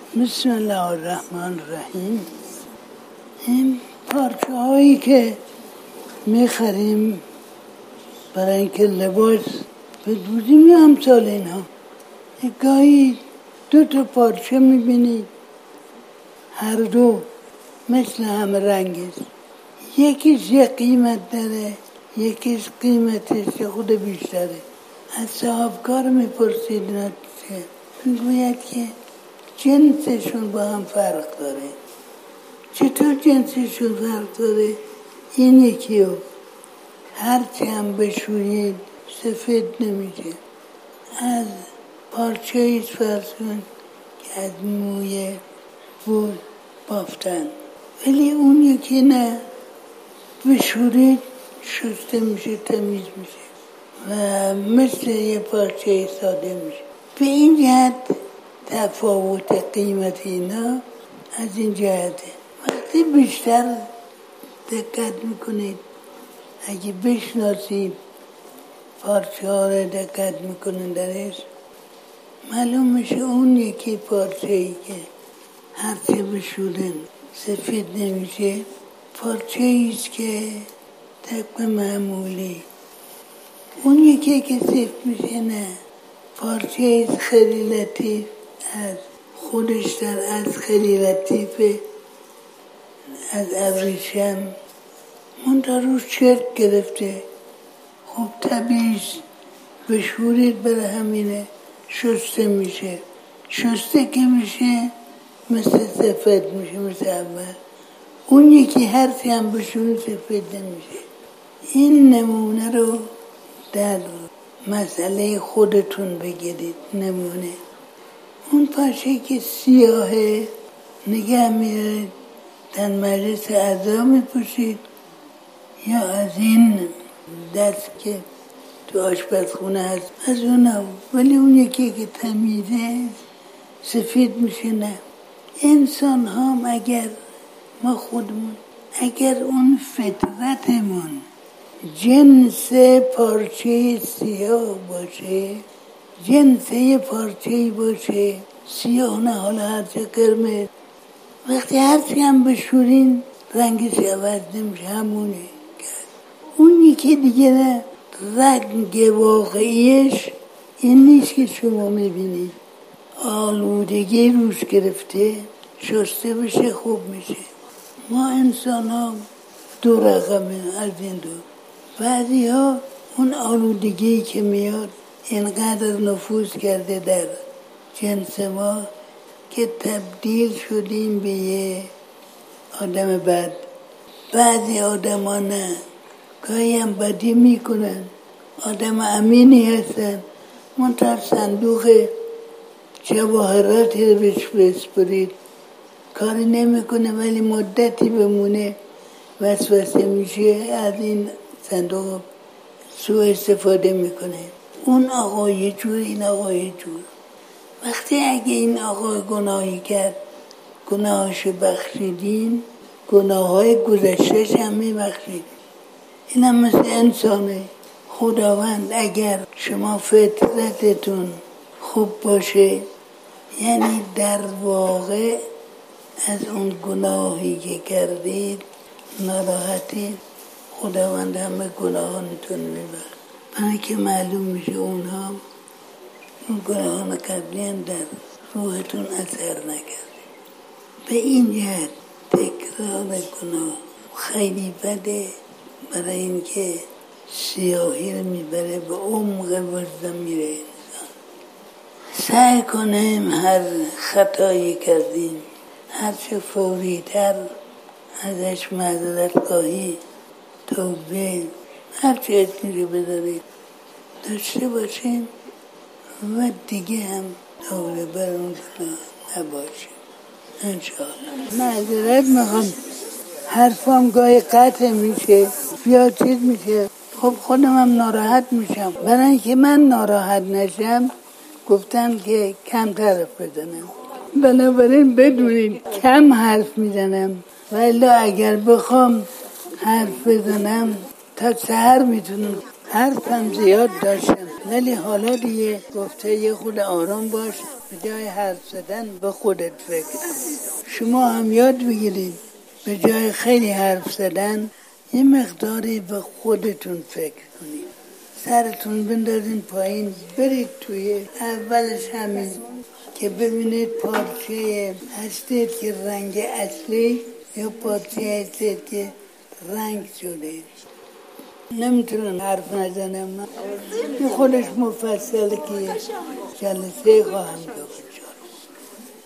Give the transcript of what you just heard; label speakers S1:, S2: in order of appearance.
S1: بسم الله الرحمن الرحیم. این پارچه هایی که میخریم برای اینکه لباس بدوزیم یا امثال اینها، گاهی 2 پارچه میبینید هر دو مثل هم رنگ است، یکیش یک قیمت داره، یکیش قیمتش خود بیشتره. از صاحبکار میپرسید چه؟ میگوید که جنسشون با هم فرق داره. چطور جنسشون فرق داره؟ این یکی رو هرچی هم بشویید سفید نمیشه. از پارچه ایش فرض کن که از موی بود بافتن، ولی اون یکی نه، بشورید شسته میشه، تمیز میشه و مثل یه پارچه ساده میشه. به این جهت تفاوت قیمت اینا از این جهته. وقتی بیشتر دقت میکنید، اگه بشناسید پارچه ها رو دقت میکنید درش، معلوم میشه اون یکی پارچه ای که هرچه بشورن سفید نمیشه، پارچه ایست که طبق معمولی. اون یکی که سفید میشه نه، پارچه ایست خیلی لطیف، از خودش در از خیلی لطیفه، از ابریشم منتها روش چرک گرفته. خب طبیعیست، بشورید برای همینه شسته میشه. شسته که میشه مثل سفید میشه، مثل اول. اون یکی هرچی هم بشورید سفید نمیشه. این نمونه رو در مسئله خودتون بگیرید. نمونه اون پارچه که سیاهه نگه میارید در مجلس اعضا میپوشید، یا از این دست که تو آشپزخونه هست از اونم. ولی اون یکی که تمیزه سفید میشه نه. انسان هم اگر ما خودمون، اگر اون فطرتمون جنس پارچه سیاه باشه، جنس یه پارچه‌ای باشه، سیاه نه، حالا هرچه قرمز، وقتی هرچی هم بشورین رنگش عوض نمیشه، همونه. اون یکی دیگه نه، رنگ واقعیش این نیست که شما میبینید. آلودگی روش گرفته، شسته بشه خوب میشه. ما انسان ها 2 رقمه از این دو. بعضی ها اون آلودگی که میاد اینقدر نفوذ کرده در جنس ما که تبدیل شدیم به یه آدم بد. بعضی آدم ها نه، گاهی هم بدی میکنن، آدم امینی هستن، منتها صندوق جواهراتی رو بهش بسپرید کاری نمیکنه، ولی مدتی بمونه وسوسه میشه، از این صندوق سوء استفاده میکنه. اون آقا یه جور، این آقا یه جور. وقتی اگه این آقا گناهی کرد گناهاشو بخشیدین، گناههای گذشتهش هم میبخشید. این هم مثل انسانه. خداوند اگر شما فطرتتون خوب باشه، یعنی در واقع از اون گناهی که کردید ناراحتید، خداوند همه گناهانتون میبخشه. برای که معلوم میشه اونها اون گناهان قبلی هم در روحتون اثر نکرده. به این جهت تکرار گناه خیلی بده، برای اینکه سیاهی رو میبره، به عمق وجدان میره انسان. سعی کنیم هر خطایی کردیم هر چه فوری‌تر ازش معذرت خواهی، توبه، هر چه اسمی رو بذارید داشته باشیم و دیگه هم دوره بر اون نباشیم انشاءالله. معذرت میخوام، حرفم گاهی قطع میشه یا چیز میشه، خب خودم هم ناراحت میشم. برای اینکه من ناراحت نشم گفتن که کم حرف بزنم، بنابراین بدونید کم حرف میزنم، ولی اگر بخوام حرف بزنم تا سحر میتونم. حرفم زیاد داشتم، ولی حالا دیگه گفته یه خود آرام باش، به جای حرف زدن به خودت فکر کن. شما هم یاد بگیرید به جای خیلی حرف زدن یه مقداری به خودتون فکر کنید. سرتون بندازین پایین، برید توی اولش همین که ببینید پارچه هستید که رنگ اصلی یا پارچه هستید که رنگ شده. نمیتونم حرف نزنم، من خودش مفصله که جلسه خواهم گفت.